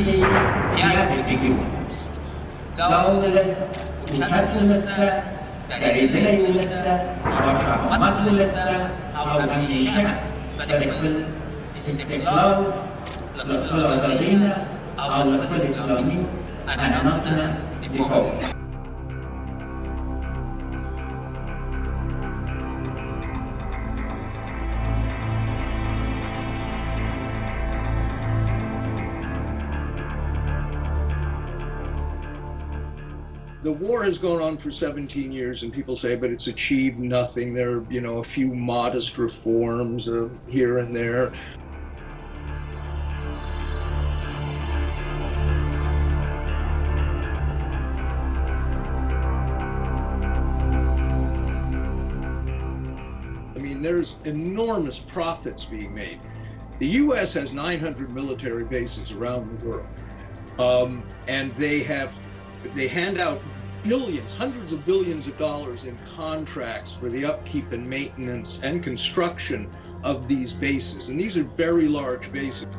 يعرف دولة وشكلسة كريدليسة ورحمتلسة أو أميشة بدل استقلال للفلسطينيين أو الفلسطينيين أنا نمتنا بفوق. The war has gone on for 17 years, and people say, but it's achieved nothing. There are, a few modest reforms here and there. I mean, there's enormous profits being made. The U.S. has 900 military bases around the world, and they hand out billions, hundreds of billions of dollars in contracts for the upkeep and maintenance and construction of these bases. And these are very large bases.